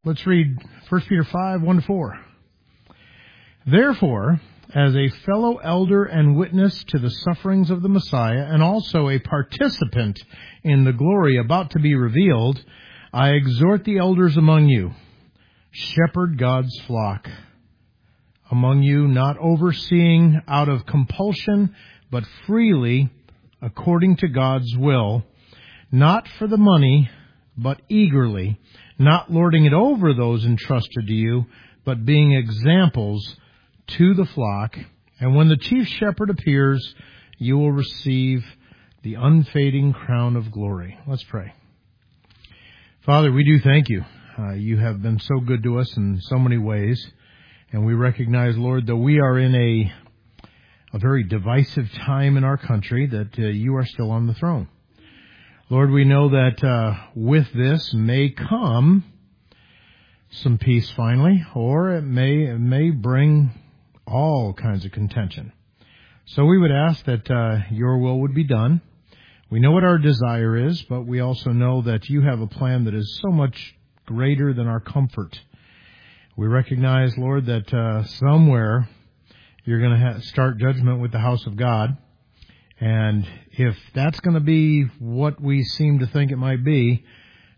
Let's read 1 Peter 5, 1-4. Therefore, as a fellow elder and witness to the sufferings of the Messiah, and also a participant in the glory about to be revealed, I exhort the elders among you, shepherd God's flock among you, not overseeing out of compulsion, but freely according to God's will, not for the money, but eagerly, not lording it over those entrusted to you, but being examples to the flock. And when the chief shepherd appears, you will receive the unfading crown of glory. Let's pray. Father, we do thank you. You have been so good to us in so many ways. And we recognize, Lord, that we are in a very divisive time in our country, that you are still on the throne. Lord, we know that with this may come some peace finally, or it may bring all kinds of contention. So we would ask that your will would be done. We know what our desire is, but we also know that you have a plan that is so much greater than our comfort. We recognize, Lord, that somewhere you're going to start judgment with the house of God. And if that's going to be what we seem to think it might be,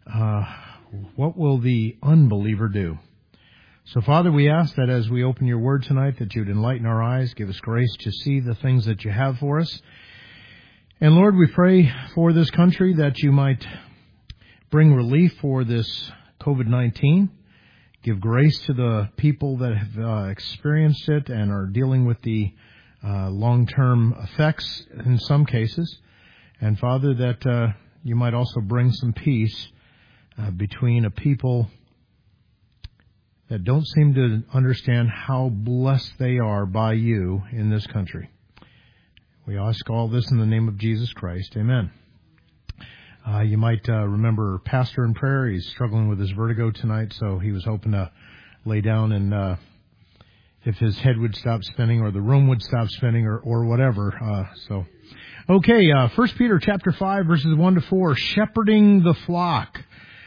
what will the unbeliever do? So, Father, we ask that as we open your word tonight, that you'd enlighten our eyes, give us grace to see the things that you have for us. And, Lord, we pray for this country that you might bring relief for this COVID-19. Give grace to the people that have experienced it and are dealing with the long-term effects in some cases. And, Father, that you might also bring some peace between a people that don't seem to understand how blessed they are by you in this country. We ask all this in the name of Jesus Christ. Amen. You might remember Pastor in prayer. He's struggling with his vertigo tonight, so he was hoping to lay down and if his head would stop spinning or the room would stop spinning or whatever. Okay, 1 Peter chapter 5, verses 1-4, shepherding the flock.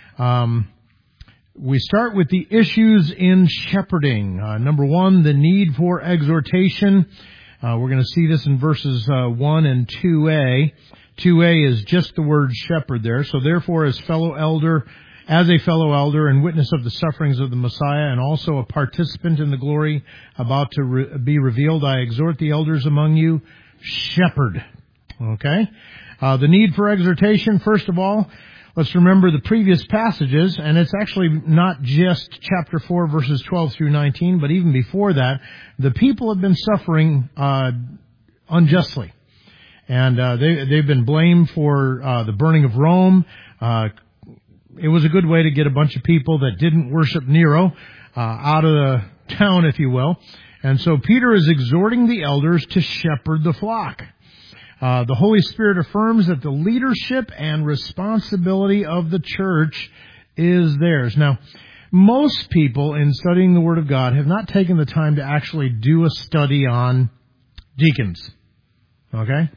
We start with the issues in shepherding. Number one, the need for exhortation. We're going to see this in verses 1 and 2a. 2a is just the word shepherd there. So therefore, as a fellow elder and witness of the sufferings of the Messiah, and also a participant in the glory about to be revealed, I exhort the elders among you, shepherd. Okay? The need for exhortation, first of all, let's remember the previous passages, and it's actually not just chapter 4, verses 12 through 19, but even before that, the people have been suffering unjustly. And they've been blamed for the burning of Rome. It was a good way to get a bunch of people that didn't worship Nero out of the town, if you will. And so Peter is exhorting the elders to shepherd the flock. The Holy Spirit affirms that the leadership and responsibility of the church is theirs. Now, most people in studying the Word of God have not taken the time to actually do a study on deacons. Okay?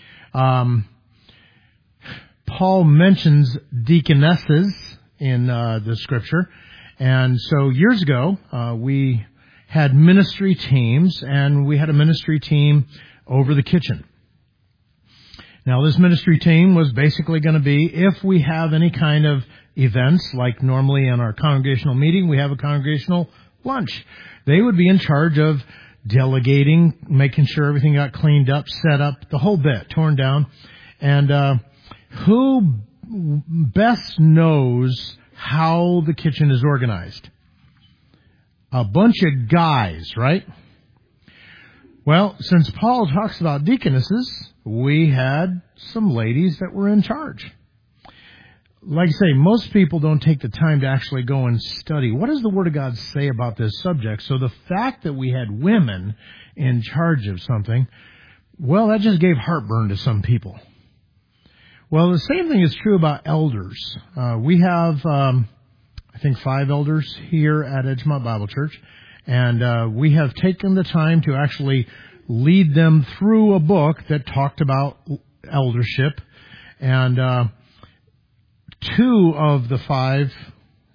Paul mentions deaconesses in the Scripture. And so years ago, we had ministry teams, and we had a ministry team over the kitchen. Now, this ministry team was basically going to be, if we have any kind of events, like normally in our congregational meeting, we have a congregational lunch. They would be in charge of delegating, making sure everything got cleaned up, set up, the whole bit, torn down. And who best knows how the kitchen is organized? A bunch of guys, right? Well, since Paul talks about deaconesses, we had some ladies that were in charge. Like I say, most people don't take the time to actually go and study. What does the Word of God say about this subject? So the fact that we had women in charge of something, well, that just gave heartburn to some people. Well, the same thing is true about elders. We have, I think, 5 elders here at Edgemont Bible Church. And we have taken the time to actually lead them through a book that talked about eldership. And 2 of the 5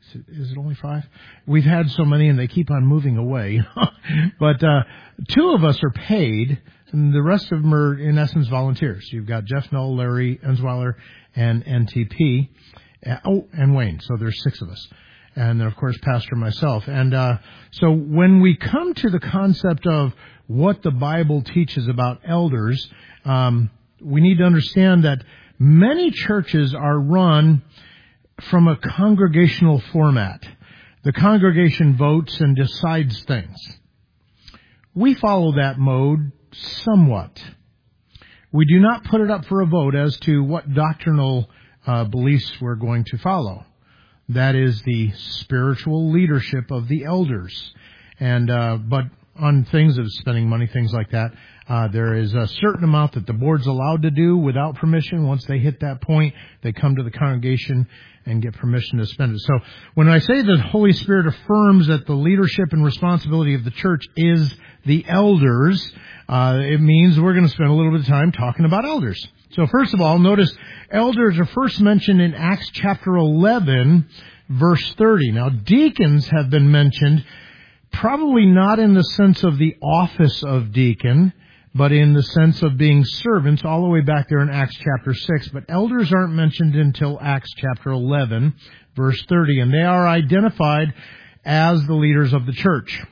Is it only 5? We've had so many and they keep on moving away. But 2 of us are paid, and the rest of them are, in essence, volunteers. You've got Jeff Null, Larry Ensweiler, and NTP. And Wayne. So there's 6 of us. And then, of course, Pastor myself. And so when we come to the concept of what the Bible teaches about elders, we need to understand that many churches are run from a congregational format. The congregation votes and decides things. We follow that mode somewhat. We do not put it up for a vote as to what doctrinal beliefs we're going to follow. That is the spiritual leadership of the elders. And but on things of spending money, things like that, there is a certain amount that the board's allowed to do without permission. Once they hit that point, they come to the congregation and get permission to spend it. So when I say the Holy Spirit affirms that the leadership and responsibility of the church is the elders, it means we're going to spend a little bit of time talking about elders. So first of all, notice elders are first mentioned in Acts chapter 11, verse 30. Now, deacons have been mentioned, probably not in the sense of the office of deacon, but in the sense of being servants all the way back there in Acts chapter 6. But elders aren't mentioned until Acts chapter 11, verse 30, and they are identified as the leaders of the church.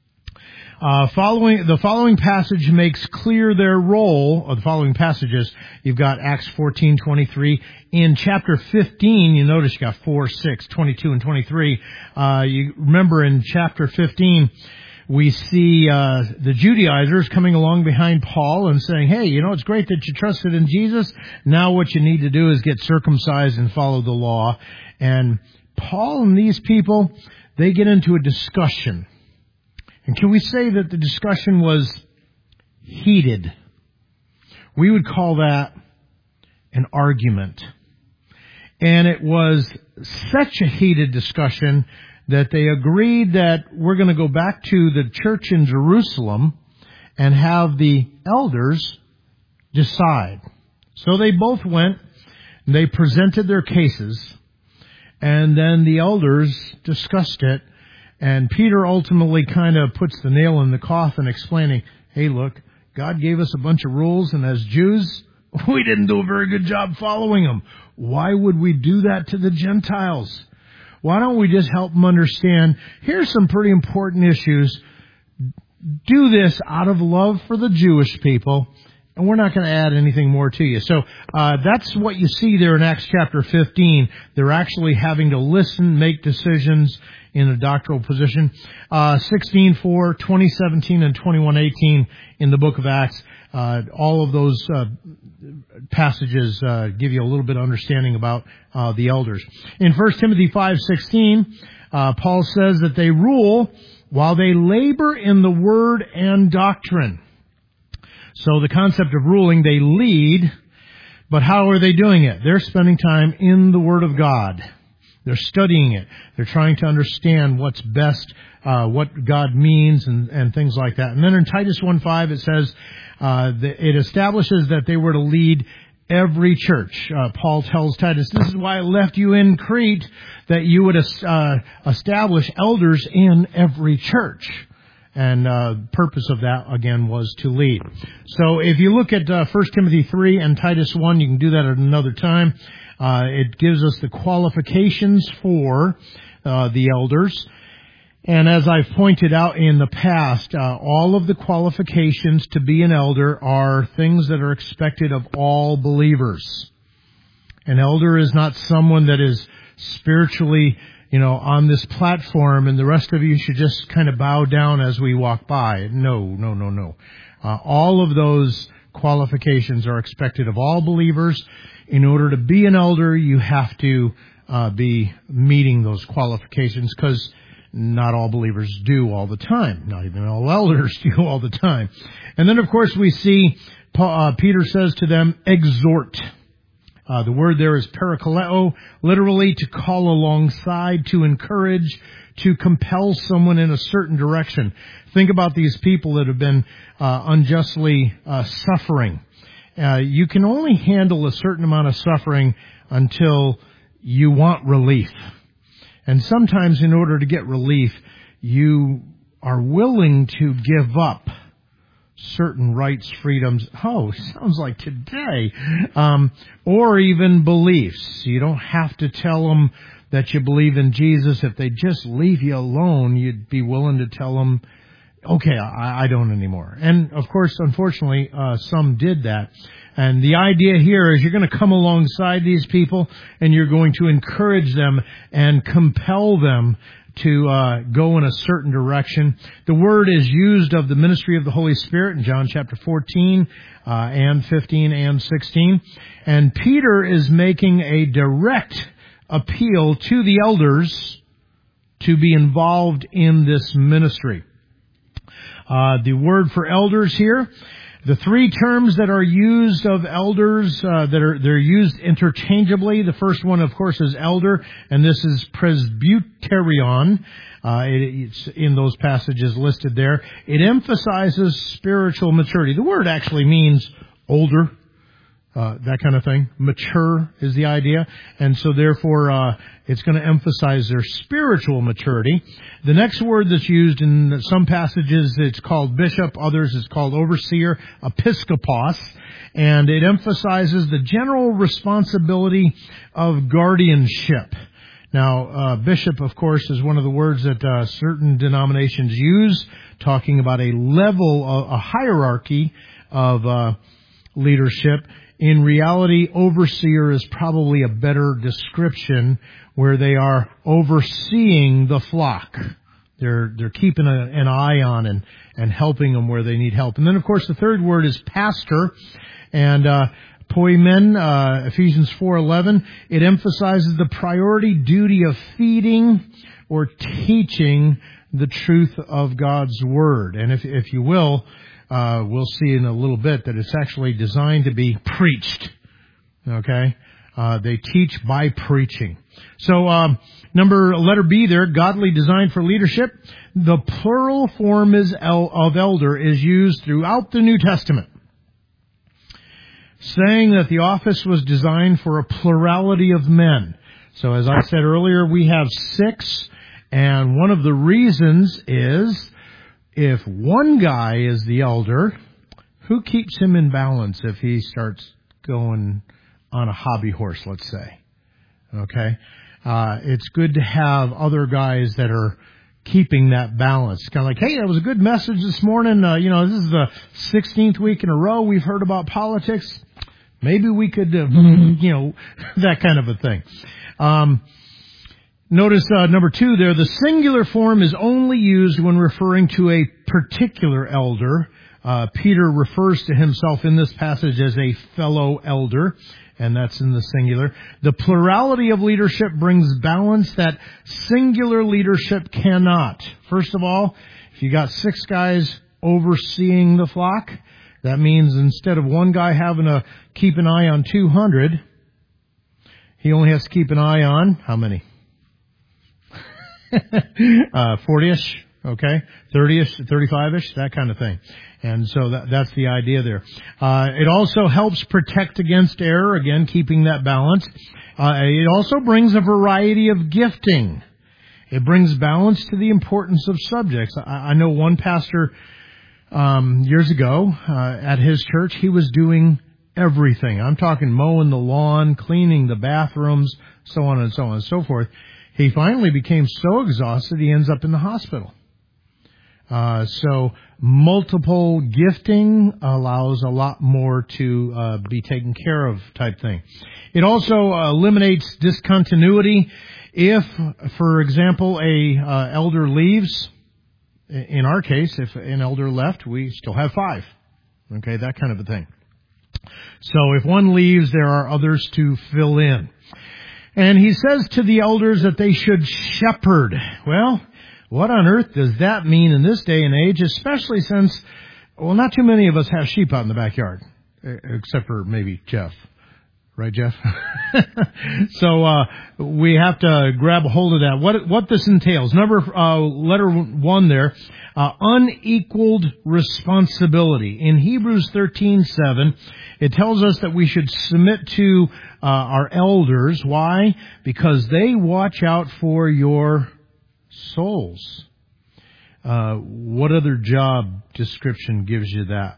The following passage makes clear their role, or the following passages. You've got Acts 14:23. In chapter 15, you notice you got 4, 6, 22, and 23. You remember in chapter 15, we see the Judaizers coming along behind Paul and saying, hey, it's great that you trusted in Jesus. Now what you need to do is get circumcised and follow the law. And Paul and these people, they get into a discussion. And can we say that the discussion was heated? We would call that an argument. And it was such a heated discussion that they agreed that we're going to go back to the church in Jerusalem and have the elders decide. So they both went, and they presented their cases, and then the elders discussed it. And Peter ultimately kind of puts the nail in the coffin, explaining, hey, look, God gave us a bunch of rules, and as Jews, we didn't do a very good job following them. Why would we do that to the Gentiles? Why don't we just help them understand, here's some pretty important issues. Do this out of love for the Jewish people, and we're not going to add anything more to you. So that's what you see there in Acts chapter 15. They're actually having to listen, make decisions in a doctrinal position. 16:4, 20:17, and 21:18 in the book of Acts. All of those passages give you a little bit of understanding about the elders. In 1 Timothy 5:16, Paul says that they rule while they labor in the word and doctrine. So the concept of ruling, they lead, but how are they doing it? They're spending time in the Word of God. They're studying it. They're trying to understand what's best, what God means, and things like that. And then in Titus 1:5, it says it establishes that they were to lead every church. Paul tells Titus, this is why I left you in Crete, that you would establish elders in every church. And purpose of that, again, was to lead. So if you look at 1 Timothy 3 and Titus 1, you can do that at another time. It gives us the qualifications for the elders. And as I've pointed out in the past, all of the qualifications to be an elder are things that are expected of all believers. An elder is not someone that is spiritually, on this platform and the rest of you should just kind of bow down as we walk by. No. All of those qualifications are expected of all believers. In order to be an elder, you have to be meeting those qualifications, because not all believers do all the time. Not even all elders do all the time. And then, of course, we see Peter says to them, exhort. The word there is parakaleo, literally to call alongside, to encourage, to compel someone in a certain direction. Think about these people that have been unjustly suffering. You can only handle a certain amount of suffering until you want relief. And sometimes in order to get relief, you are willing to give up certain rights, freedoms. Oh, sounds like today. Or even beliefs. You don't have to tell them that you believe in Jesus. If they just leave you alone, you'd be willing to tell them, okay, I don't anymore. And of course, unfortunately, some did that. And the idea here is you're going to come alongside these people and you're going to encourage them and compel them to go in a certain direction. The word is used of the ministry of the Holy Spirit in John chapter 14 and 15 and 16. And Peter is making a direct appeal to the elders to be involved in this ministry. The word for elders here, the three terms that are used of elders, they're used interchangeably. The first one, of course, is elder, and this is presbyterion. It's in those passages listed there. It emphasizes spiritual maturity. The word actually means older, that kind of thing. Mature is the idea. And so therefore, it's going to emphasize their spiritual maturity. The next word that's used in some passages, it's called bishop. Others, it's called overseer, episkopos. And it emphasizes the general responsibility of guardianship. Now, bishop, of course, is one of the words that certain denominations use, talking about a level, a hierarchy of leadership. In reality, overseer is probably a better description, where they are overseeing the flock. They're keeping an eye on and helping them where they need help. And then, of course, the third word is pastor. And poimen, Ephesians 4:11, it emphasizes the priority duty of feeding or teaching the truth of God's Word. And if you will, we'll see in a little bit that it's actually designed to be preached. Okay? They teach by preaching. So, letter B there, godly design for leadership. The plural form of elder is used throughout the New Testament, saying that the office was designed for a plurality of men. So as I said earlier, we have 6, and one of the reasons is if one guy is the elder, who keeps him in balance if he starts going on a hobby horse, let's say? Okay? It's good to have other guys that are keeping that balance. Kind of like, hey, that was a good message this morning. This is the 16th week in a row we've heard about politics. Maybe we could, that kind of a thing. Notice number 2 there, the singular form is only used when referring to a particular elder. Peter refers to himself in this passage as a fellow elder, and that's in the singular. The plurality of leadership brings balance that singular leadership cannot. First of all, if you got 6 guys overseeing the flock, that means instead of one guy having to keep an eye on 200, he only has to keep an eye on, how many? 40-ish, okay? 30-ish, 35-ish, that kind of thing. And so that's the idea there. It also helps protect against error, again, keeping that balance. It also brings a variety of gifting. It brings balance to the importance of subjects. I know one pastor years ago at his church, he was doing everything. I'm talking mowing the lawn, cleaning the bathrooms, so on and so on and so forth. He finally became so exhausted he ends up in the hospital. So multiple gifting allows a lot more to be taken care of type thing. It also eliminates discontinuity. If, for example, a elder leaves, in our case, if an elder left, we still have 5. Okay, that kind of a thing. So if one leaves, there are others to fill in. And he says to the elders that they should shepherd. Well, what on earth does that mean in this day and age, especially since, not too many of us have sheep out in the backyard, except for maybe Jeff. Right, Jeff? So we have to grab a hold of that. What this entails. Letter 1 there, unequaled responsibility. In Hebrews 13:7, it tells us that we should submit to our elders. Why? Because they watch out for your souls. What other job description gives you that?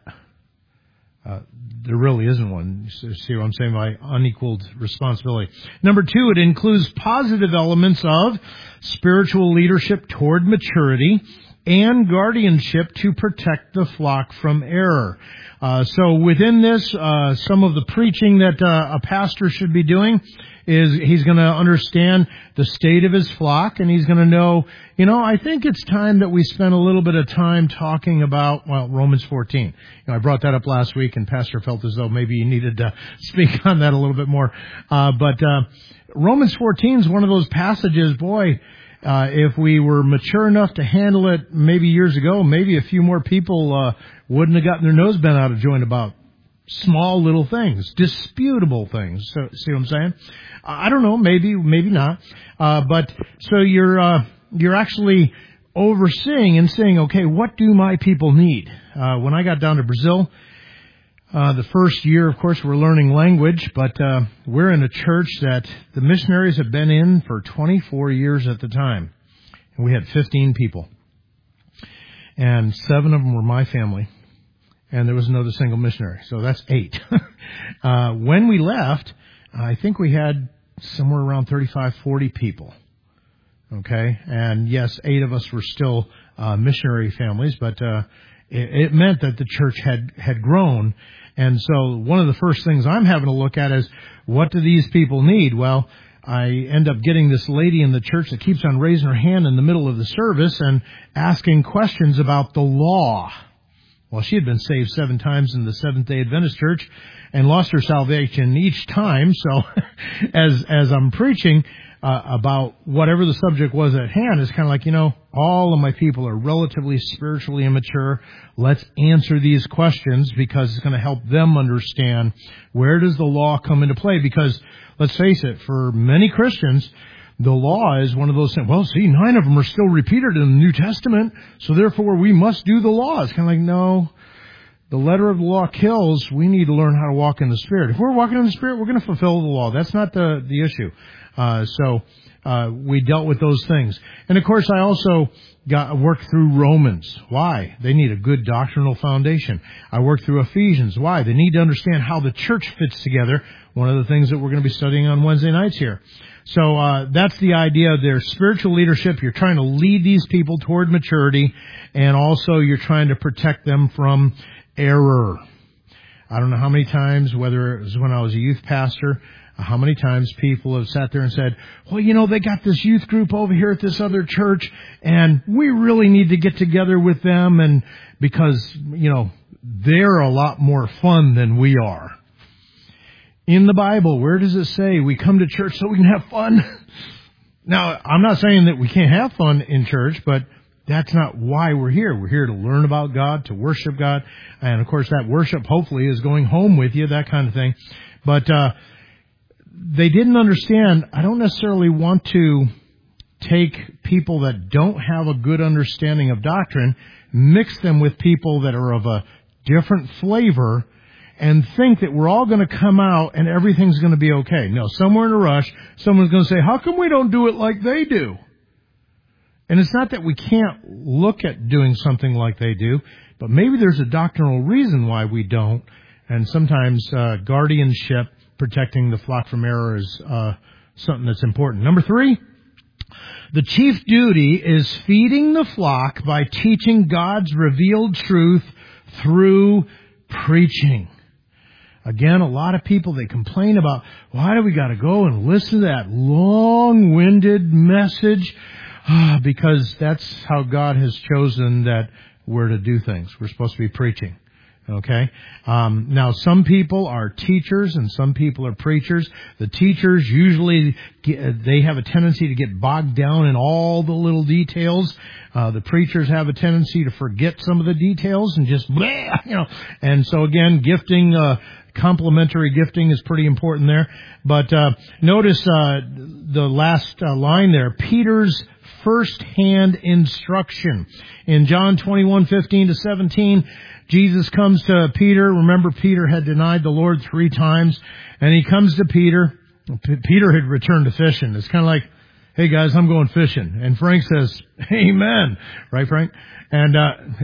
There really isn't one. See what I'm saying by unequaled responsibility. Number 2, it includes positive elements of spiritual leadership toward maturity and guardianship to protect the flock from error. So within this, some of the preaching that a pastor should be doing is he's going to understand the state of his flock, and he's going to know, I think it's time that we spend a little bit of time talking about, Romans 14. I brought that up last week, and Pastor felt as though maybe he needed to speak on that a little bit more. But Romans 14 is one of those passages, if we were mature enough to handle it maybe years ago, maybe a few more people wouldn't have gotten their nose bent out of joint about small little things, disputable things. So, see what I'm saying? I don't know, maybe not. But so you're actually overseeing and saying, okay, what do my people need? When I got down to Brazil, the first year, of course, we're learning language, but we're in a church that the missionaries have been in for 24 years at the time. And we had 15 people. And 7 of them were my family. And there was another single missionary. So that's 8. When we left, I think we had somewhere around 35, 40 people. Okay? And yes, 8 of us were still missionary families, but it meant that the church had grown. And so one of the first things I'm having to look at is, what do these people need? Well, I end up getting this lady in the church that keeps on raising her hand in the middle of the service and asking questions about the law. Well, she had been saved 7 times in the Seventh-day Adventist Church and lost her salvation each time. So as I'm preaching about whatever the subject was at hand, it's kind of like, all of my people are relatively spiritually immature. Let's answer these questions because it's going to help them understand, where does the law come into play? Because let's face it, for many Christians, the law is one of those things. 9 of them are still repeated in the New Testament, so therefore we must do the law. It's kind of like, no, the letter of the law kills. We need to learn how to walk in the Spirit. If we're walking in the Spirit, we're going to fulfill the law. That's not the issue. So we dealt with those things. And of course, I also worked through Romans. Why? They need a good doctrinal foundation. I worked through Ephesians. Why? They need to understand how the church fits together. One of the things that we're going to be studying on Wednesday nights here. So that's the idea of their spiritual leadership. You're trying to lead these people toward maturity, and also you're trying to protect them from error. I don't know how many times, whether it was when I was a youth pastor, how many times people have sat there and said, they got this youth group over here at this other church, and we really need to get together with them, and because, they're a lot more fun than we are. In the Bible, where does it say we come to church so we can have fun? Now, I'm not saying that we can't have fun in church, but that's not why we're here. We're here to learn about God, to worship God. And, of course, that worship, hopefully, is going home with you, that kind of thing. But they didn't understand. I don't necessarily want to take people that don't have a good understanding of doctrine, mix them with people that are of a different flavor, and think that we're all going to come out and everything's going to be okay. No, somewhere in a rush, someone's going to say, how come we don't do it like they do? And it's not that we can't look at doing something like they do, but maybe there's a doctrinal reason why we don't. And sometimes guardianship, protecting the flock from error, is something that's important. Number 3, the chief duty is feeding the flock by teaching God's revealed truth through preaching. Again, a lot of people, they complain about, why do we got to go and listen to that long-winded message? Because that's how God has chosen that we're to do things. We're supposed to be preaching. Okay? Now, some people are teachers and some people are preachers. The teachers usually, they have a tendency to get bogged down in all the little details. The preachers have a tendency to forget some of the details and just, and so again, gifting complementary gifting is pretty important there. But notice the last line there, Peter's first-hand instruction. In John 21:15-17, Jesus comes to Peter. Remember, Peter had denied the Lord 3 times. And he comes to Peter. Peter had returned to fishing. It's kind of like, hey guys, I'm going fishing. And Frank says, amen. Right, Frank? And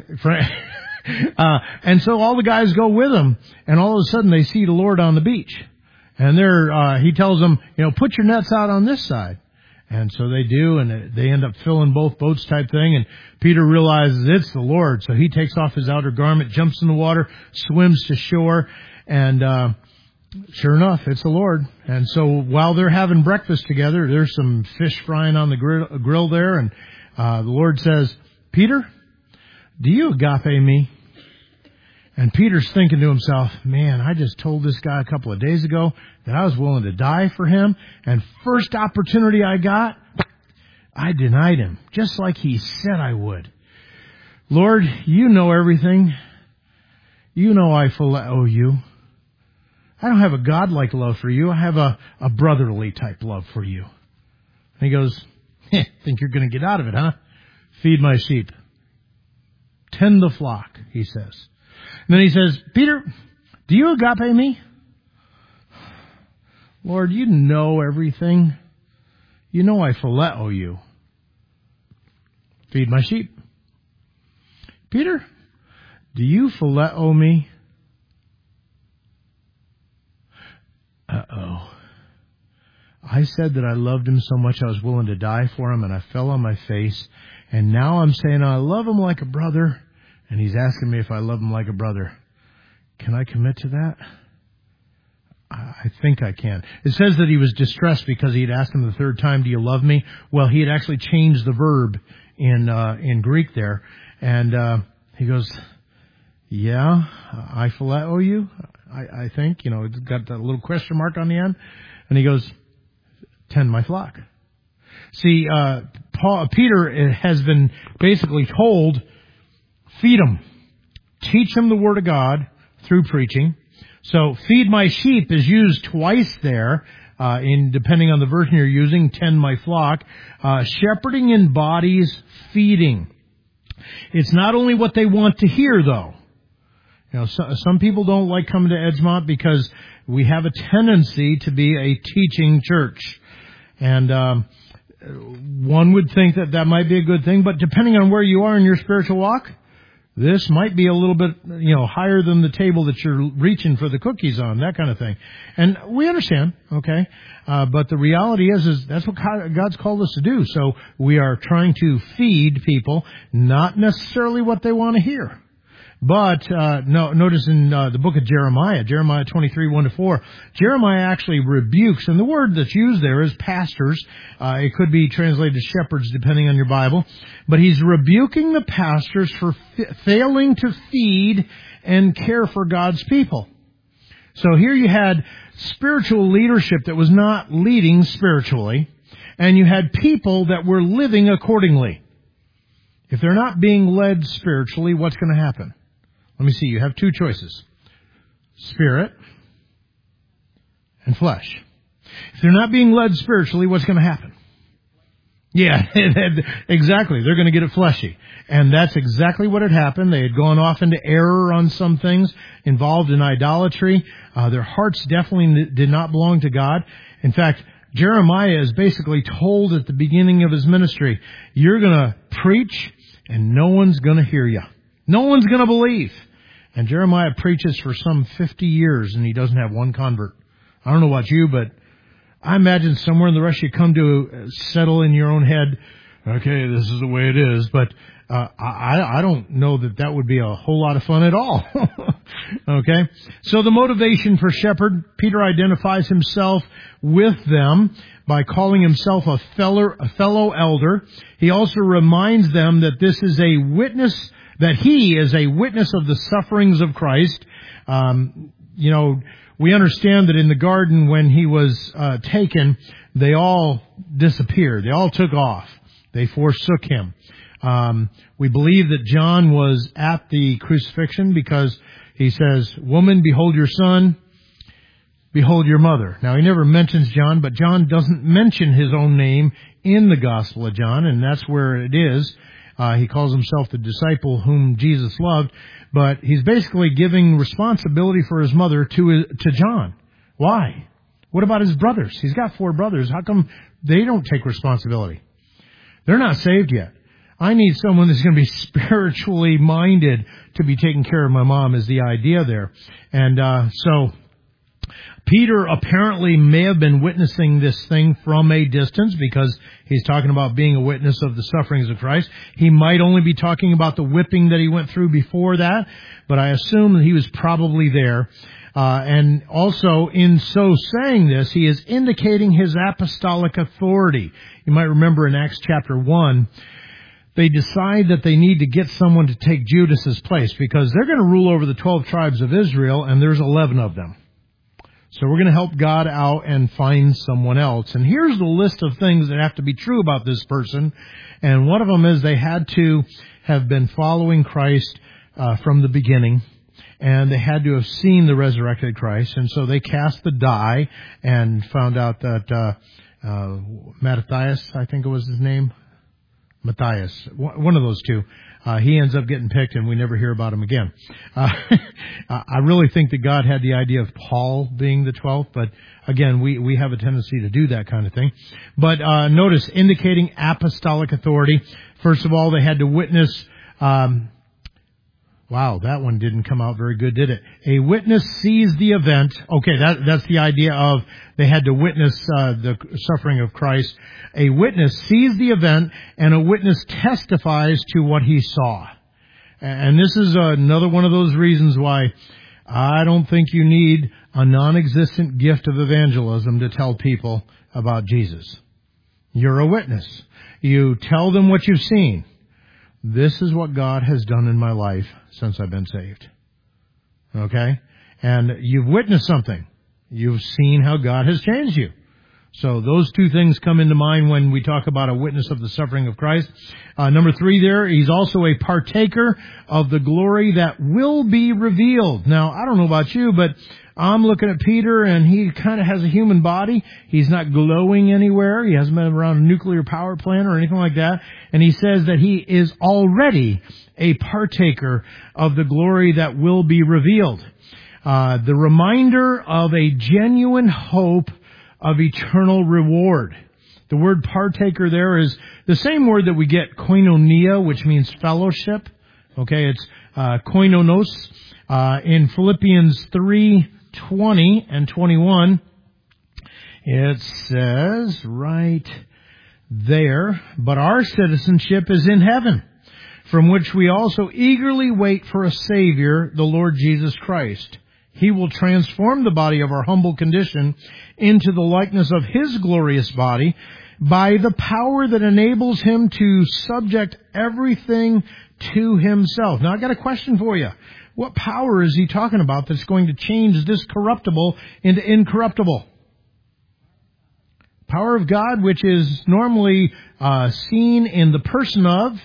and so all the guys go with him. And all of a sudden they see the Lord on the beach. And he tells them, put your nets out on this side. And so they do, and they end up filling both boats type thing. And Peter realizes it's the Lord. So he takes off his outer garment, jumps in the water, swims to shore, and sure enough, it's the Lord. And so while they're having breakfast together, there's some fish frying on the grill there, and the Lord says, Peter, do you agape me? And Peter's thinking to himself, man, I just told this guy a couple of days ago that I was willing to die for him. And first opportunity I got, I denied him, just like he said I would. Lord, you know everything. You know I phileo you. I don't have a God-like love for you. I have a brotherly type love for you. And he goes, think you're going to get out of it, huh? Feed my sheep. Tend the flock, he says. And then he says, Peter, do you agape me? Lord, you know everything. You know I phileo you. Feed my sheep. Peter, do you phileo me? Uh-oh. I said that I loved him so much I was willing to die for him, and I fell on my face. And now I'm saying I love him like a brother. And he's asking me if I love him like a brother. Can I commit to that? I think I can. It says that he was distressed because he had asked him the 3rd time, do you love me? Well, he had actually changed the verb in Greek there. And he goes, yeah, I phileo you, I think. It's got that little question mark on the end. And he goes, tend my flock. See, Peter has been basically told, feed them. Teach them the Word of God through preaching. So feed my sheep is used twice there, depending on the version you're using, tend my flock. Shepherding embodies feeding. It's not only what they want to hear, though. Some people don't like coming to Edgemont because we have a tendency to be a teaching church. And one would think that might be a good thing, but depending on where you are in your spiritual walk, this might be a little bit, higher than the table that you're reaching for the cookies on, that kind of thing. And we understand, okay? But the reality is that's what God's called us to do. So we are trying to feed people, not necessarily what they want to hear. But notice in the book of Jeremiah 23, 1-4, Jeremiah actually rebukes, and the word that's used there is pastors. It could be translated as shepherds, depending on your Bible. But he's rebuking the pastors for failing to feed and care for God's people. So here you had spiritual leadership that was not leading spiritually, and you had people that were living accordingly. If they're not being led spiritually, what's going to happen? Let me see. You have 2 choices. Spirit and flesh. If they're not being led spiritually, what's going to happen? Yeah, exactly. They're going to get it fleshy. And that's exactly what had happened. They had gone off into error on some things, involved in idolatry. Their hearts definitely did not belong to God. In fact, Jeremiah is basically told at the beginning of his ministry, you're going to preach and no one's going to hear you. No one's going to believe. And Jeremiah preaches for some 50 years and he doesn't have one convert. I don't know about you, but I imagine somewhere in the rest you come to settle in your own head, okay, this is the way it is. But I don't know that would be a whole lot of fun at all. Okay? So the motivation for shepherd, Peter identifies himself with them by calling himself a fellow elder. He also reminds them that this is a witness, that he is a witness of the sufferings of Christ. We understand that in the garden when he was taken, they all disappeared. They all took off. They forsook him. We believe that John was at the crucifixion because he says, woman, behold your son. behold your mother. Now, he never mentions John, but John doesn't mention his own name in the Gospel of John, and that's where it is. He calls himself the disciple whom Jesus loved, but he's basically giving responsibility for his mother to John. Why? What about his brothers? He's got 4 brothers. How come they don't take responsibility? They're not saved yet. I need someone that's going to be spiritually minded to be taking care of my mom is the idea there. And so Peter apparently may have been witnessing this thing from a distance because he's talking about being a witness of the sufferings of Christ. He might only be talking about the whipping that he went through before that, but I assume that he was probably there. And also, in so saying this, he is indicating his apostolic authority. You might remember in Acts chapter 1, they decide that they need to get someone to take Judas's place because they're going to rule over the 12 tribes of Israel, and there's 11 of them. So we're going to help God out and find someone else. And here's the list of things that have to be true about this person. And one of them is they had to have been following Christ from the beginning. And they had to have seen the resurrected Christ. And so they cast the die and found out that Matthias, I think it was his name. Matthias, one of those two. He ends up getting picked, and we never hear about him again. I really think that God had the idea of Paul being the 12th, but again, we have a tendency to do that kind of thing. But notice, indicating apostolic authority. First of all, they had to witness. Wow, that one didn't come out very good, did it? A witness sees the event. Okay, that's the idea of they had to witness the suffering of Christ. A witness sees the event, and a witness testifies to what he saw. And this is another one of those reasons why I don't think you need a non-existent gift of evangelism to tell people about Jesus. You're a witness. You tell them what you've seen. This is what God has done in my life since I've been saved. Okay? And you've witnessed something. You've seen how God has changed you. So those two things come into mind when we talk about a witness of the suffering of Christ. Number 3 there, he's also a partaker of the glory that will be revealed. Now, I don't know about you, but I'm looking at Peter, and he kind of has a human body. He's not glowing anywhere. He hasn't been around a nuclear power plant or anything like that. And he says that he is already a partaker of the glory that will be revealed. The reminder of a genuine hope of eternal reward. The word partaker there is the same word that we get koinonia, which means fellowship. Okay, it's koinonos. In Philippians 3:20 and 21, it says right there, but our citizenship is in heaven, from which we also eagerly wait for a Savior, the Lord Jesus Christ. He will transform the body of our humble condition into the likeness of His glorious body by the power that enables Him to subject everything to Himself. Now, I've got a question for you. What power is He talking about that's going to change this corruptible into incorruptible? Power of God, which is normally seen in the person of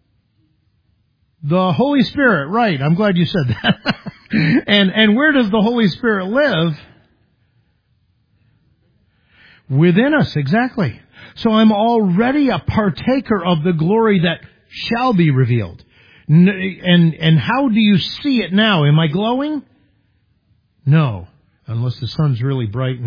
the Holy Spirit. Right, I'm glad you said that. And where does the Holy Spirit live? Within us, exactly. So I'm already a partaker of the glory that shall be revealed. And how do you see it now? Am I glowing? No, unless the sun's really bright.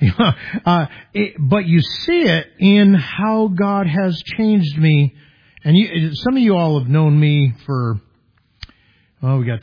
But you see it in how God has changed me. And some of you all have known me for, we got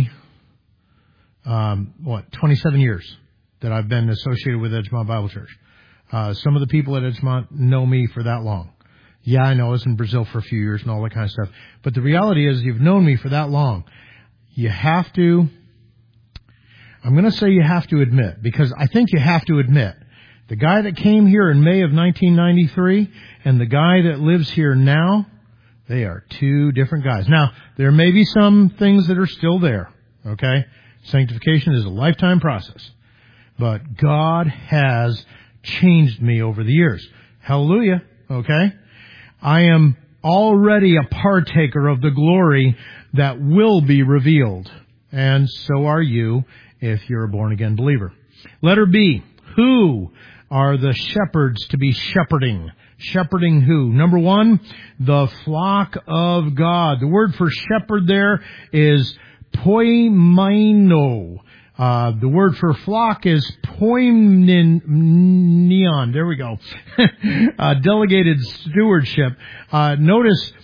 27 years that I've been associated with Edgemont Bible Church. Some of the people at Edgemont know me for that long. Yeah, I know I was in Brazil for a few years and all that kind of stuff. But the reality is you've known me for that long. You have to, I'm going to say you have to admit, because I think you have to admit, the guy that came here in May of 1993 and the guy that lives here now, they are two different guys. Now, there may be some things that are still there, okay? Sanctification is a lifetime process. But God has changed me over the years. Hallelujah, okay? I am already a partaker of the glory that will be revealed. And so are you if you're a born-again believer. Letter B, who are the shepherds to be shepherding? Shepherding who? Number one, the flock of God. The word for shepherd there is poimaino. The word for flock is poimnion. There we go. Delegated stewardship. Notice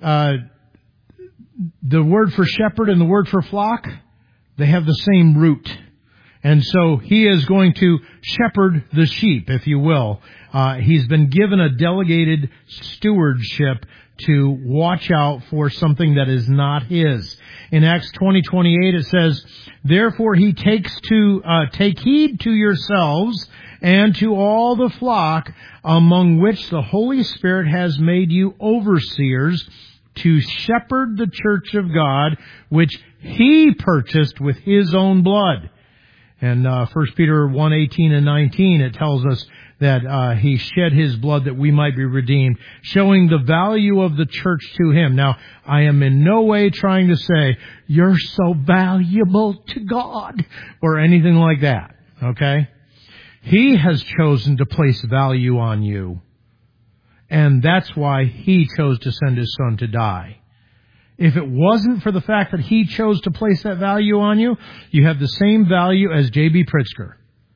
the word for shepherd and the word for flock, they have the same root. And so he is going to shepherd the sheep, if you will. He's been given a delegated stewardship to watch out for something that is not his. In Acts 20:28 it says, "Therefore he take heed to yourselves and to all the flock among which the Holy Spirit has made you overseers to shepherd the church of God, which he purchased with his own blood." And 1 Peter 1:18 and 19, it tells us that he shed his blood that we might be redeemed, showing the value of the church to him. Now, I am in no way trying to say, you're so valuable to God, or anything like that, okay? He has chosen to place value on you, and that's why he chose to send his son to die. If it wasn't for the fact that he chose to place that value on you, you have the same value as J.B. Pritzker.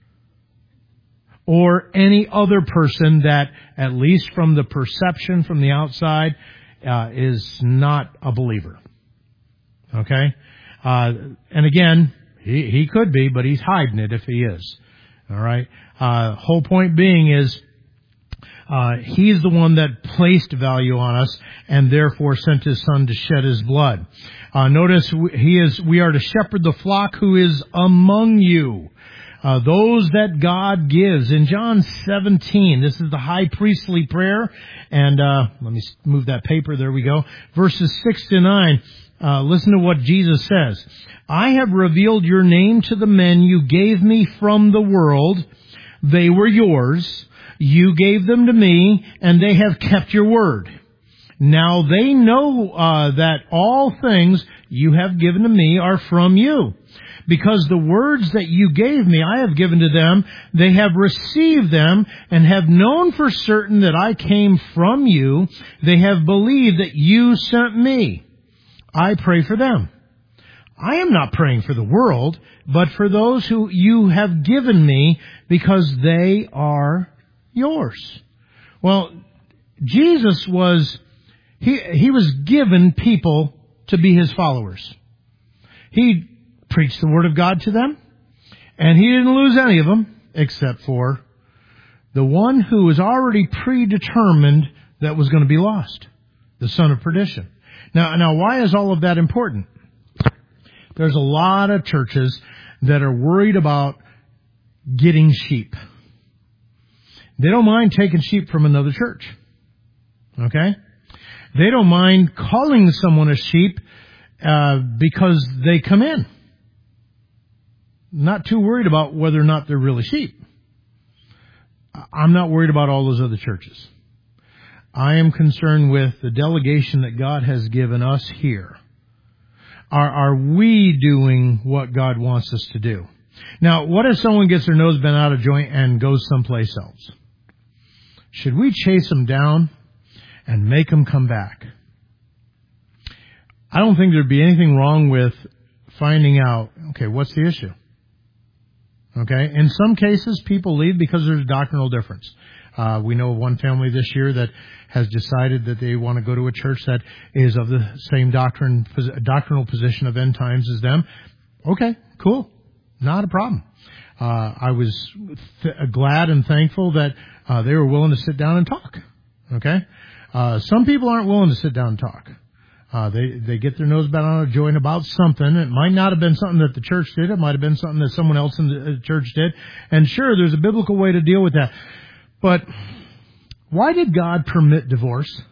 Or any other person that, at least from the perception from the outside, is not a believer. Okay? And again, he could be, but he's hiding it if he is. Alright? Whole point being is, he's the one that placed value on us and therefore sent his son to shed his blood. Notice we are to shepherd the flock who is among you. Those that God gives. In John 17, this is the high priestly prayer. And let me move that paper. There we go. Verses 6 to 9. Listen to what Jesus says. "I have revealed your name to the men you gave me from the world. They were yours. You gave them to me, and they have kept your word. Now they know that all things you have given to me are from you. Because the words that you gave me I have given to them, they have received them, and have known for certain that I came from you. They have believed that you sent me. I pray for them. I am not praying for the world, but for those who you have given me, because they are yours." Well, Jesus he was given people to be his followers. He preached the word of God to them, and he didn't lose any of them, except for the one who was already predetermined that was going to be lost, the son of perdition. Now, why is all of that important? There's a lot of churches that are worried about getting sheep. They don't mind taking sheep from another church. Okay? They don't mind calling someone a sheep because they come in. Not too worried about whether or not they're really sheep. I'm not worried about all those other churches. I am concerned with the delegation that God has given us here. Are we doing what God wants us to do? Now, what if someone gets their nose bent out of joint and goes someplace else? Should we chase them down and make them come back? I don't think there'd be anything wrong with finding out, okay, what's the issue? Okay, in some cases, people leave because there's a doctrinal difference. We know of one family this year that has decided that they want to go to a church that is of the same doctrinal position of end times as them. Okay, cool. Not a problem. I was glad and thankful that they were willing to sit down and talk. Okay? Some people aren't willing to sit down and talk. They get their nose bent on a joint about something. It might not have been something that the church did. It might have been something that someone else in the church did. And sure, there's a biblical way to deal with that. But why did God permit divorce?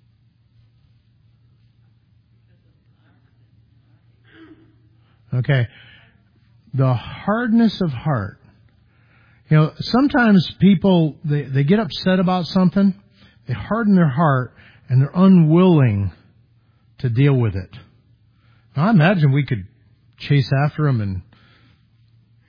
Okay. The hardness of heart. You know, sometimes people, they get upset about something, they harden their heart, and they're unwilling to deal with it. Now, I imagine we could chase after them and,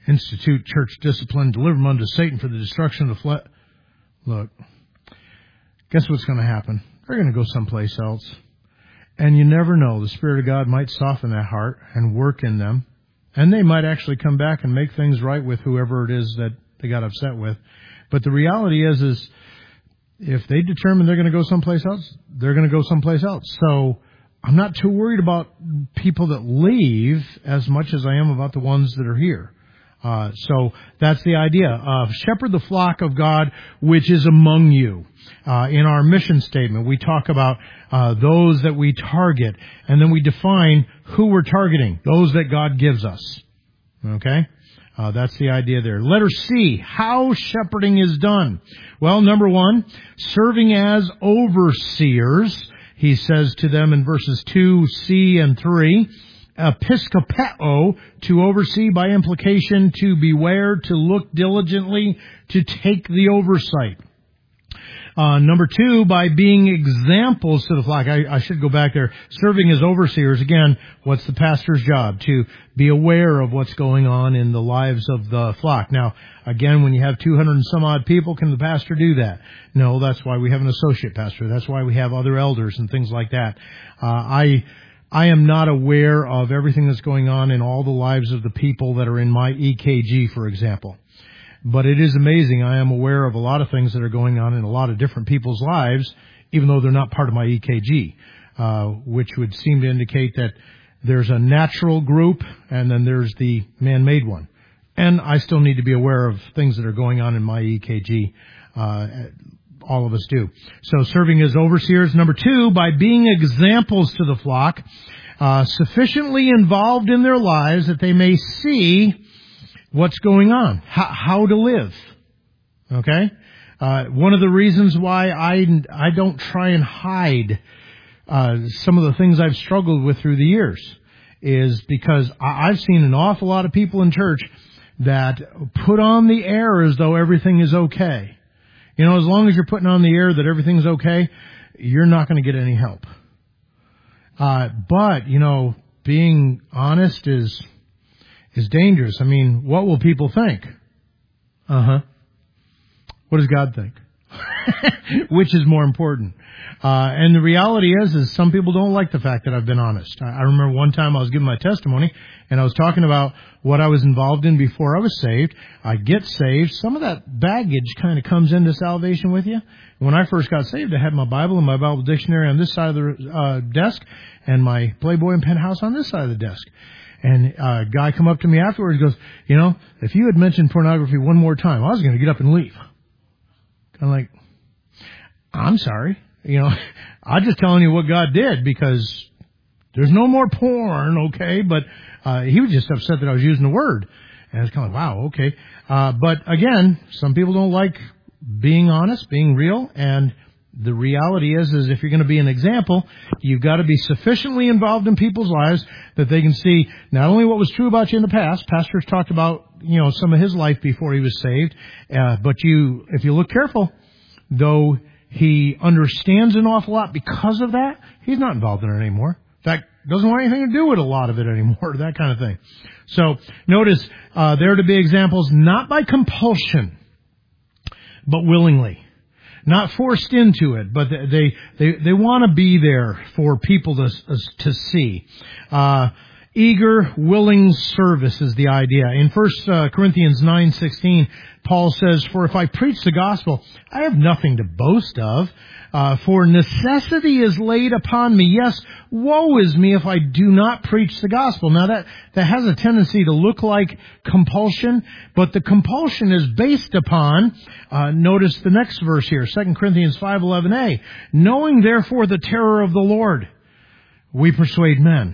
institute church discipline, deliver them unto Satan for the destruction of the flesh. Look, guess what's going to happen? They're going to go someplace else. And you never know. The Spirit of God might soften that heart and work in them. And they might actually come back and make things right with whoever it is that they got upset with. But the reality is if they determine they're going to go someplace else, they're going to go someplace else. So I'm not too worried about people that leave as much as I am about the ones that are here. So that's the idea. Shepherd the flock of God which is among you. In our mission statement, we talk about those that we target, and then we define who we're targeting, those that God gives us. Okay? That's the idea there. Letter C, how shepherding is done. Well, number one, serving as overseers. He says to them in verses 2c and 3, episkopeo, to oversee, by implication, to beware, to look diligently, to take the oversight. Number two, by being examples to the flock. I should go back there. Serving as overseers, again, what's the pastor's job? To be aware of what's going on in the lives of the flock. Now, again, when you have 200 and some odd people, can the pastor do that? No, that's why we have an associate pastor. That's why we have other elders and things like that. I am not aware of everything that's going on in all the lives of the people that are in my EKG, for example. But it is amazing. I am aware of a lot of things that are going on in a lot of different people's lives, even though they're not part of my EKG, which would seem to indicate that there's a natural group and then there's the man-made one. And I still need to be aware of things that are going on in my EKG. All of us do. So serving as overseers. Number two, by being examples to the flock, sufficiently involved in their lives that they may see what's going on, how to live. Okay? One of the reasons why I don't try and hide some of the things I've struggled with through the years is because I've seen an awful lot of people in church that put on the air as though everything is okay. You know, as long as you're putting on the air that everything's okay, you're not going to get any help. But, you know, being honest is dangerous. I mean, what will people think? What does God think? Which is more important? And the reality is some people don't like the fact that I've been honest. I remember one time I was giving my testimony and I was talking about what I was involved in before I was saved. I get saved. Some of that baggage kind of comes into salvation with you. When I first got saved, I had my Bible and my Bible dictionary on this side of the desk and my Playboy and Penthouse on this side of the desk. And a guy come up to me afterwards and goes, you know, if you had mentioned pornography one more time, I was going to get up and leave. Kind of like, I'm sorry. You know, I'm just telling you what God did because there's no more porn, okay? But he was just upset that I was using the word. And it's kind of like, wow, okay. But again, some people don't like being honest, being real, and the reality is if you're going to be an example, you've got to be sufficiently involved in people's lives that they can see not only what was true about you in the past. Pastor's talked about, you know, some of his life before he was saved. But if you look careful, though he understands an awful lot because of that, he's not involved in it anymore. In fact, doesn't want anything to do with a lot of it anymore, that kind of thing. So notice, they're to be examples not by compulsion, but willingly. Not forced into it, but they want to be there for people to see. Eager, willing service is the idea. In 1 Corinthians 9:16, Paul says, "For if I preach the gospel, I have nothing to boast of. For necessity is laid upon me. Yes, woe is me if I do not preach the gospel." Now that has a tendency to look like compulsion, but the compulsion is based upon, notice the next verse here, 2 Corinthians 5:11a. "Knowing therefore the terror of the Lord, we persuade men."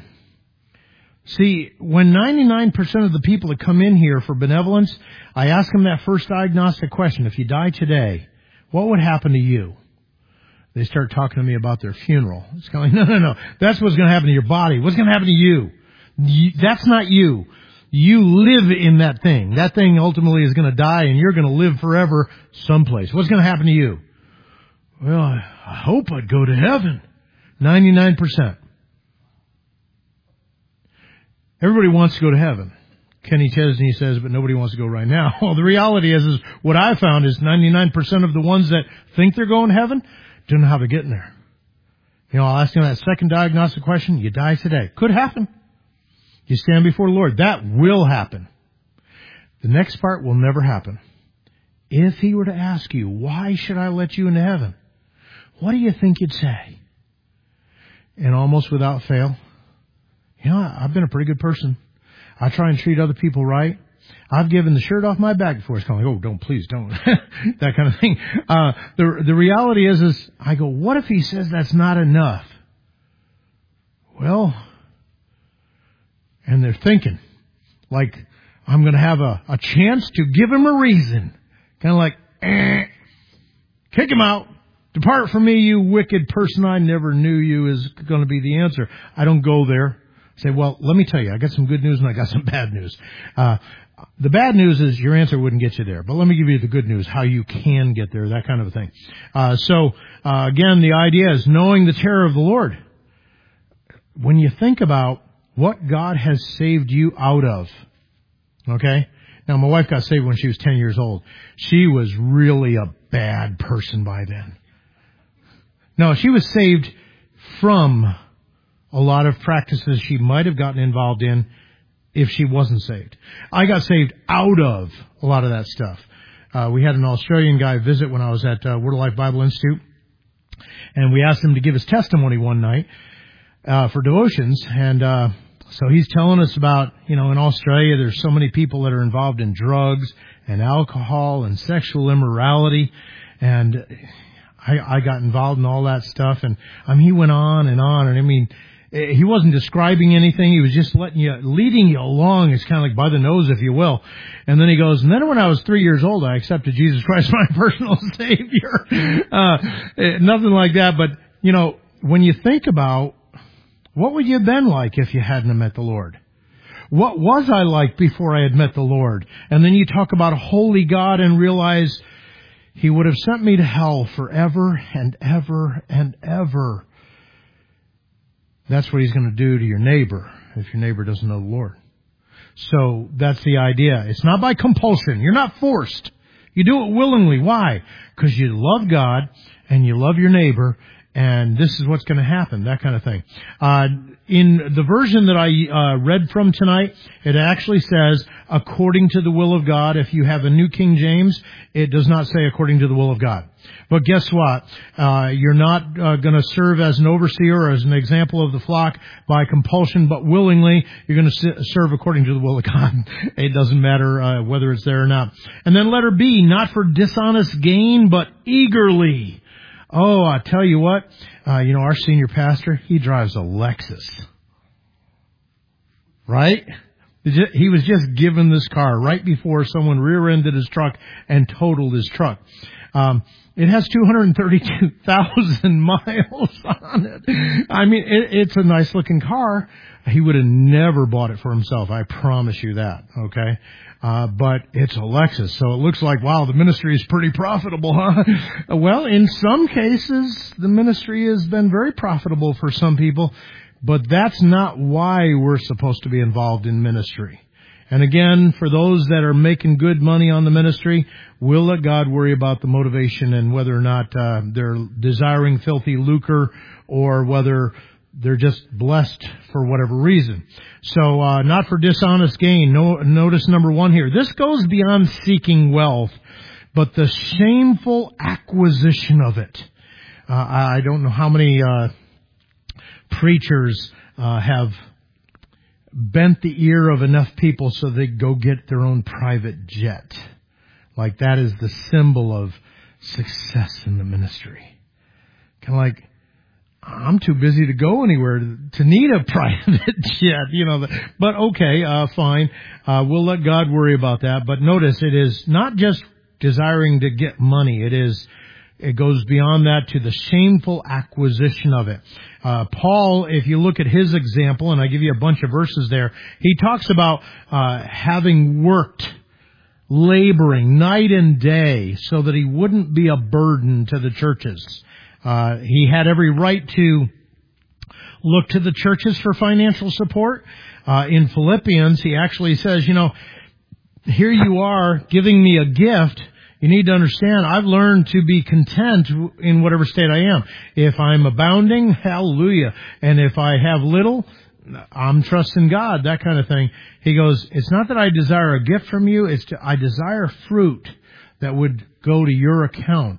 See, when 99% of the people that come in here for benevolence, I ask them that first diagnostic question. If you die today, what would happen to you? They start talking to me about their funeral. It's kind of like, no. That's what's going to happen to your body. What's going to happen to you? That's not you. You live in that thing. That thing ultimately is going to die and you're going to live forever someplace. What's going to happen to you? Well, I hope I'd go to heaven. 99%. Everybody wants to go to heaven. Kenny Chesney says, but nobody wants to go right now. Well, the reality is what I found is 99% of the ones that think they're going to heaven don't know how they're getting there. You know, I'll ask them that second diagnostic question. You die today. Could happen. You stand before the Lord. That will happen. The next part will never happen. If he were to ask you, why should I let you into heaven? What do you think you'd say? And almost without fail, you know, I've been a pretty good person. I try and treat other people right. I've given the shirt off my back before. It's kind of like, oh, don't, please don't. That kind of thing. The reality is I go, what if he says that's not enough? Well, and they're thinking, like, I'm going to have a chance to give him a reason. Kind of like, kick him out. Depart from me, you wicked person. I never knew you is going to be the answer. I don't go there. I say, well, let me tell you, I got some good news and I got some bad news. The bad news is your answer wouldn't get you there. But let me give you the good news, how you can get there, that kind of a thing. Again, the idea is knowing the terror of the Lord. When you think about what God has saved you out of, okay? Now, my wife got saved when she was 10 years old. She was really a bad person by then. No, she was saved from a lot of practices she might have gotten involved in if she wasn't saved. I got saved out of a lot of that stuff. We had an Australian guy visit when I was at Word of Life Bible Institute, and we asked him to give his testimony one night for devotions, and so he's telling us about, you know, in Australia there's so many people that are involved in drugs and alcohol and sexual immorality, and I got involved in all that stuff, and he went on, and I mean, he wasn't describing anything. He was just leading you along. It's kind of like by the nose, if you will. And then he goes, and then when I was 3 years old, I accepted Jesus Christ, my personal Savior. Nothing like that. But, you know, when you think about what would you have been like if you hadn't met the Lord? What was I like before I had met the Lord? And then you talk about a holy God and realize he would have sent me to hell forever and ever and ever. That's what he's going to do to your neighbor if your neighbor doesn't know the Lord. So that's the idea. It's not by compulsion. You're not forced. You do it willingly. Why? Because you love God and you love your neighbor, and this is what's going to happen, that kind of thing. In the version that I read from tonight, it actually says, according to the will of God. If you have a New King James, it does not say according to the will of God. But guess what? You're not going to serve as an overseer or as an example of the flock by compulsion, but willingly. You're going to serve according to the will of God. It doesn't matter whether it's there or not. And then letter B, not for dishonest gain, but eagerly. Oh, I tell you what, our senior pastor, he drives a Lexus. Right? He was just given this car right before someone rear-ended his truck and totaled his truck. It has 232,000 miles on it. I mean, it's a nice looking car. He would have never bought it for himself. I promise you that. Okay. But it's a Lexus. So it looks like, wow, the ministry is pretty profitable, huh? Well, in some cases, the ministry has been very profitable for some people, but that's not why we're supposed to be involved in ministry. And again, for those that are making good money on the ministry, we'll let God worry about the motivation and whether or not they're desiring filthy lucre or whether they're just blessed for whatever reason. So, not for dishonest gain. Notice number 1 here. This goes beyond seeking wealth, but the shameful acquisition of it. I don't know how many preachers have bent the ear of enough people so they go get their own private jet. Like that is the symbol of success in the ministry. Kind of like, I'm too busy to go anywhere to need a private jet, But okay, fine. We'll let God worry about that. But notice, it is not just desiring to get money. It goes beyond that to the shameful acquisition of it. Paul, if you look at his example, and I give you a bunch of verses there, he talks about having worked, laboring night and day so that he wouldn't be a burden to the churches. He had every right to look to the churches for financial support. In Philippians, he actually says, here you are giving me a gift. You need to understand, I've learned to be content in whatever state I am. If I'm abounding, hallelujah. And if I have little, I'm trusting God, that kind of thing. He goes, it's not that I desire a gift from you, I desire fruit that would go to your account.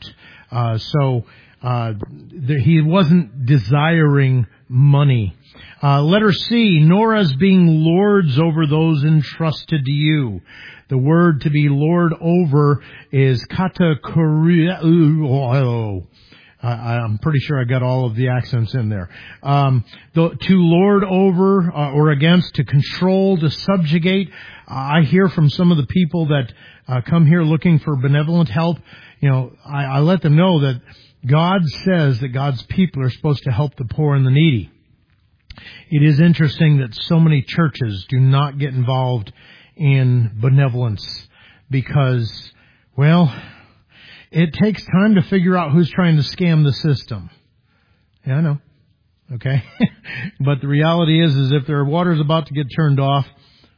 He wasn't desiring money. Letter C, nor as being lords over those entrusted to you. The word to be lord over is katakuriao. I'm pretty sure I got all of the accents in there. To lord over or against, to control, to subjugate. I hear from some of the people that come here looking for benevolent help. I let them know that God says that God's people are supposed to help the poor and the needy. It is interesting that so many churches do not get involved in benevolence because, it takes time to figure out who's trying to scam the system. Yeah, I know. Okay. But the reality is if their water's about to get turned off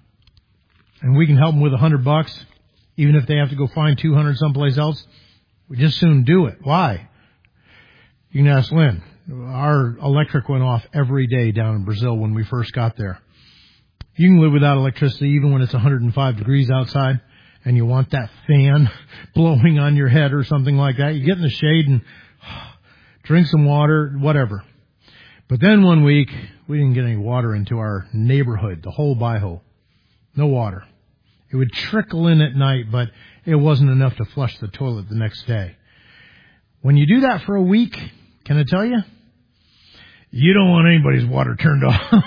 and we can help them with $100, even if they have to go find 200 someplace else, we just soon do it. Why? You can ask Lynn. Our electric went off every day down in Brazil when we first got there. You can live without electricity even when it's 105 degrees outside and you want that fan blowing on your head or something like that. You get in the shade and drink some water, whatever. But then one week, we didn't get any water into our neighborhood, the whole Baiho. No water. It would trickle in at night, but it wasn't enough to flush the toilet the next day. When you do that for a week, can I tell you? You don't want anybody's water turned off.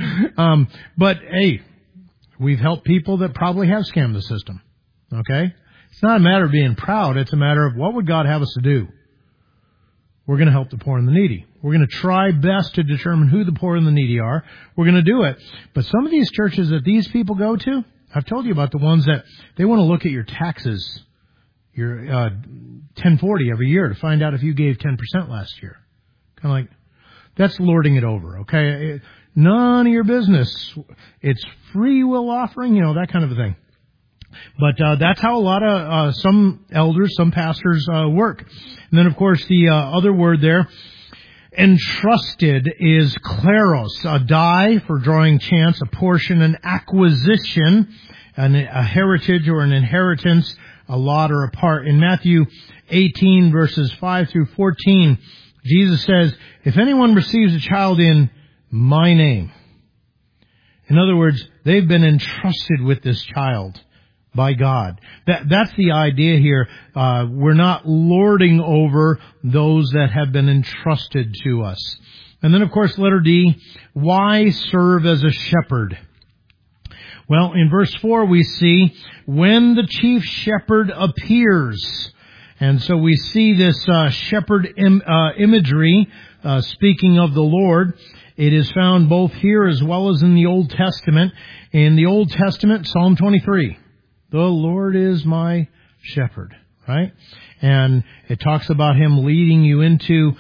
But hey, we've helped people that probably have scammed the system. Okay? It's not a matter of being proud. It's a matter of what would God have us to do? We're going to help the poor and the needy. We're going to try best to determine who the poor and the needy are. We're going to do it. But some of these churches that these people go to, I've told you about the ones that they want to look at your taxes, your 1040 every year to find out if you gave 10% last year. Kind of like, that's lording it over, okay? None of your business. It's free will offering, that kind of a thing. But that's how a lot of some elders, some pastors work. And then, of course, the other word there, entrusted, is kleros, a die for drawing chance, a portion, an acquisition, a heritage or an inheritance, a lot or a part. In Matthew 18, verses 5 through 14, Jesus says, if anyone receives a child in my name, in other words, they've been entrusted with this child by God. That's the idea here. We're not lording over those that have been entrusted to us. And then, of course, letter D, why serve as a shepherd? Well, in verse 4 we see, when the chief shepherd appears. And so we see this shepherd imagery, speaking of the Lord. It is found both here as well as in the Old Testament. In the Old Testament, Psalm 23, the Lord is my shepherd, right? And it talks about Him leading you into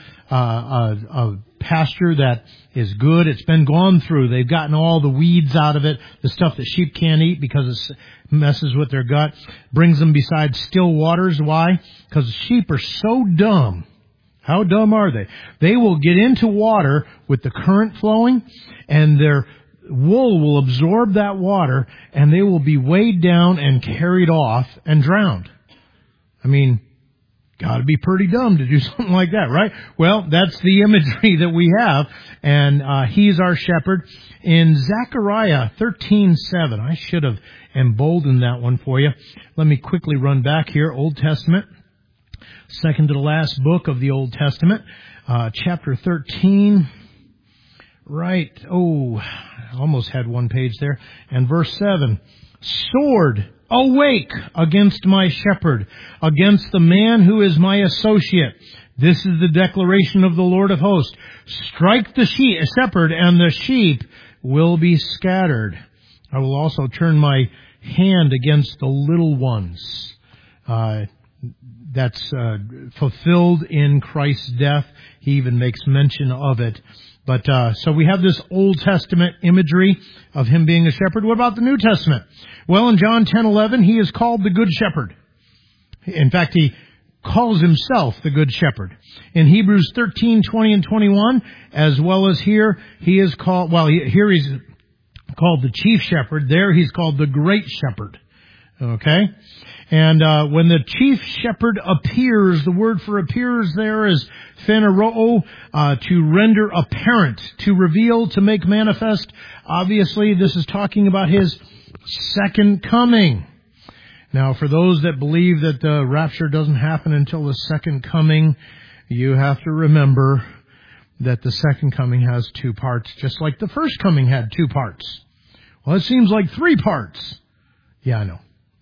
a pasture that is good. It's been gone through. They've gotten all the weeds out of it, the stuff that sheep can't eat because it messes with their gut. Brings them beside still waters. Why? Because sheep are so dumb. How dumb are they? They will get into water with the current flowing, and their wool will absorb that water, and they will be weighed down and carried off and drowned. I mean, gotta be pretty dumb to do something like that, right? Well, that's the imagery that we have, and He's our shepherd. In Zechariah 13:7, I should have emboldened that one for you. Let me quickly run back here. Old Testament, second to the last book of the Old Testament, chapter 13. Right. Oh, I almost had one page there. And verse 7, sword, awake against my shepherd, against the man who is my associate. This is the declaration of the Lord of hosts. Strike the shepherd, and the sheep will be scattered. I will also turn my hand against the little ones. That's fulfilled in Christ's death. He even makes mention of it But so we have this Old Testament imagery of him being a shepherd. What about the New Testament? Well, in John 10:11, he is called the Good Shepherd. In fact, he calls himself the Good Shepherd. In Hebrews 13:20 and 21, as well as here, he is called, here he's called the Chief Shepherd. There he's called the Great Shepherd. Okay? And when the Chief Shepherd appears, the word for appears there is phaneroo, to render apparent, to reveal, to make manifest. Obviously, this is talking about his second coming. Now, for those that believe that the rapture doesn't happen until the second coming, you have to remember that the second coming has two parts, just like the first coming had two parts. Well, it seems like three parts. Yeah, I know.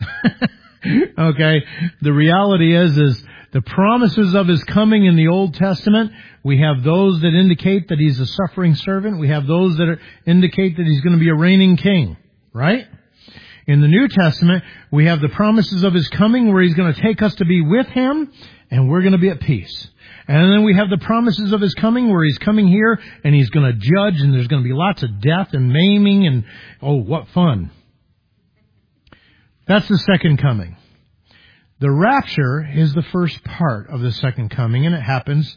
Okay, the reality is the promises of his coming in the Old Testament, we have those that indicate that he's a suffering servant. We have those that indicate that he's going to be a reigning king, right? In the New Testament, we have the promises of his coming where he's going to take us to be with him and we're going to be at peace. And then we have the promises of his coming where he's coming here and he's going to judge and there's going to be lots of death and maiming and, oh, what fun. That's the second coming. The rapture is the first part of the second coming, and it happens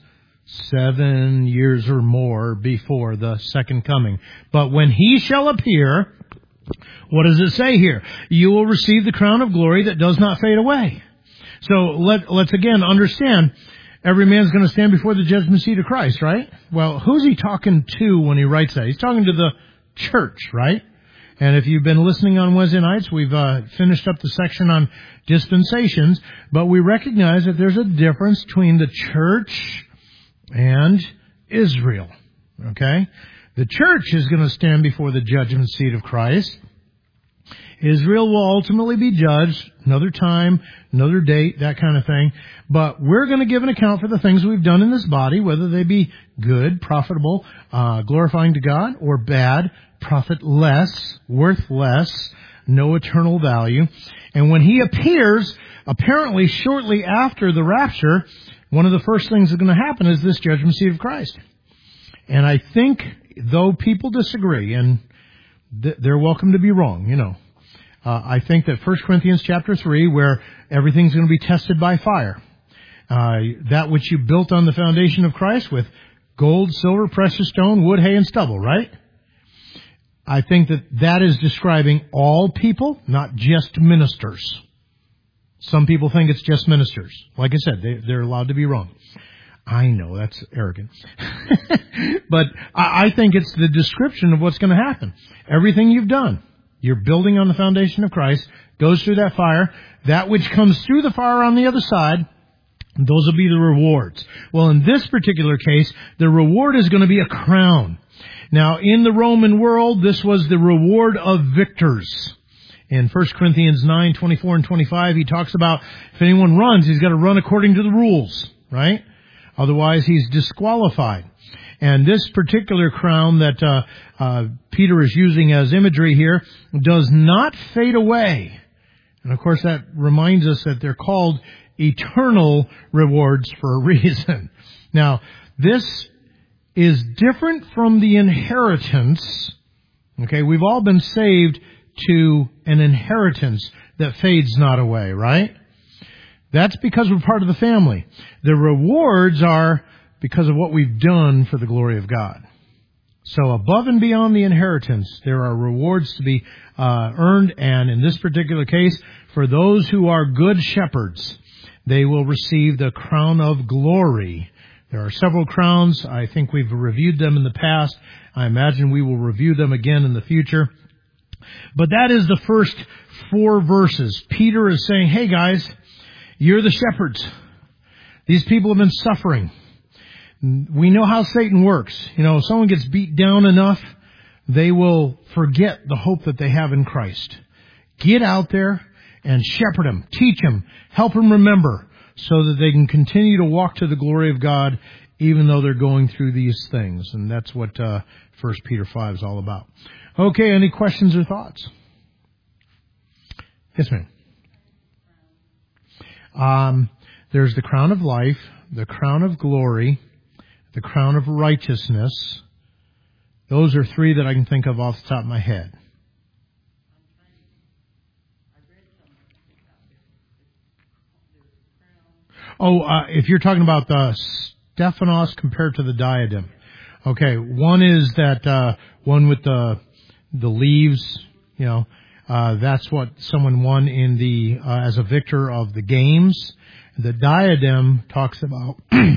7 years or more before the second coming. But when he shall appear, what does it say here? You will receive the crown of glory that does not fade away. So let's again understand, every man's going to stand before the judgment seat of Christ, right? Well, who's he talking to when he writes that? He's talking to the church, right? And if you've been listening on Wednesday nights, we've finished up the section on dispensations, but we recognize that there's a difference between the church and Israel. Okay? The church is going to stand before the judgment seat of Christ. Israel will ultimately be judged, another time, another date, that kind of thing. But we're going to give an account for the things we've done in this body, whether they be good, profitable, glorifying to God, or bad, profitless, worthless, no eternal value. And when he appears, apparently shortly after the rapture, one of the first things that's going to happen is this judgment seat of Christ. And I think, though people disagree, and they're welcome to be wrong, you know, I think that 1 Corinthians chapter 3, where everything's going to be tested by fire, that which you built on the foundation of Christ with gold, silver, precious stone, wood, hay, and stubble, right? I think that is describing all people, not just ministers. Some people think it's just ministers. Like I said, they're allowed to be wrong. I know, that's arrogant. But I think it's the description of what's going to happen. Everything you've done, you're building on the foundation of Christ, goes through that fire. That which comes through the fire on the other side, those will be the rewards. Well, in this particular case, the reward is going to be a crown. Now, in the Roman world, this was the reward of victors. In 1 Corinthians 9, 24 and 25, he talks about if anyone runs, he's got to run according to the rules, right? Otherwise, he's disqualified. And this particular crown that Peter is using as imagery here does not fade away. And of course, that reminds us that they're called eternal rewards for a reason. Now, this is different from the inheritance. Okay, we've all been saved to an inheritance that fades not away, right? That's because we're part of the family. The rewards are because of what we've done for the glory of God. So above and beyond the inheritance, there are rewards to be earned, and in this particular case, for those who are good shepherds, they will receive the crown of glory. There are several crowns. I think we've reviewed them in the past. I imagine we will review them again in the future. But that is the first 4 verses. Peter is saying, hey guys, you're the shepherds. These people have been suffering. We know how Satan works. You know, if someone gets beat down enough, they will forget the hope that they have in Christ. Get out there and shepherd them, teach them, help them remember, so that they can continue to walk to the glory of God even though they're going through these things. And that's what 1 Peter 5 is all about. Okay, any questions or thoughts? Yes, ma'am. There's the crown of life, the crown of glory, the crown of righteousness, Those are three that I can think of off the top of my head. If you're talking about the Stephanos compared to the diadem. Okay, one is that one with the leaves, that's what someone won in the as a victor of the games. The diadem talks about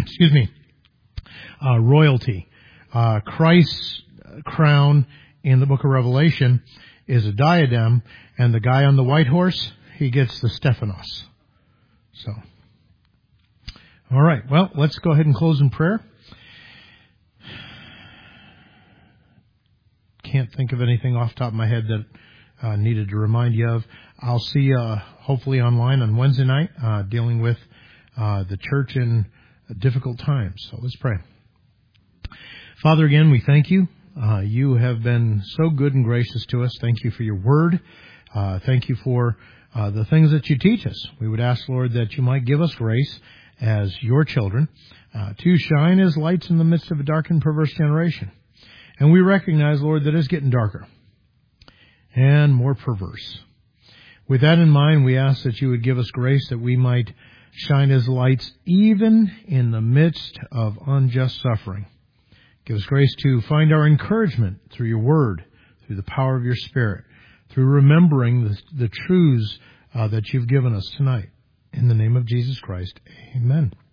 royalty. Christ's crown in the book of Revelation is a diadem, and the guy on the white horse, he gets the Stephanos. So, all right, well, let's go ahead and close in prayer. Can't think of anything off the top of my head that needed to remind you of. I'll see you hopefully online on Wednesday night dealing with the church in difficult times. So let's pray. Father, again, we thank you. You have been so good and gracious to us. Thank you for your word. Thank you for the things that you teach us. We would ask, Lord, that you might give us grace as your children to shine as lights in the midst of a dark and perverse generation. And we recognize, Lord, that it's getting darker and more perverse. With that in mind, we ask that you would give us grace that we might shine as lights even in the midst of unjust suffering. Give us grace to find our encouragement through your word, through the power of your Spirit, through remembering the truths that you've given us tonight. In the name of Jesus Christ, amen.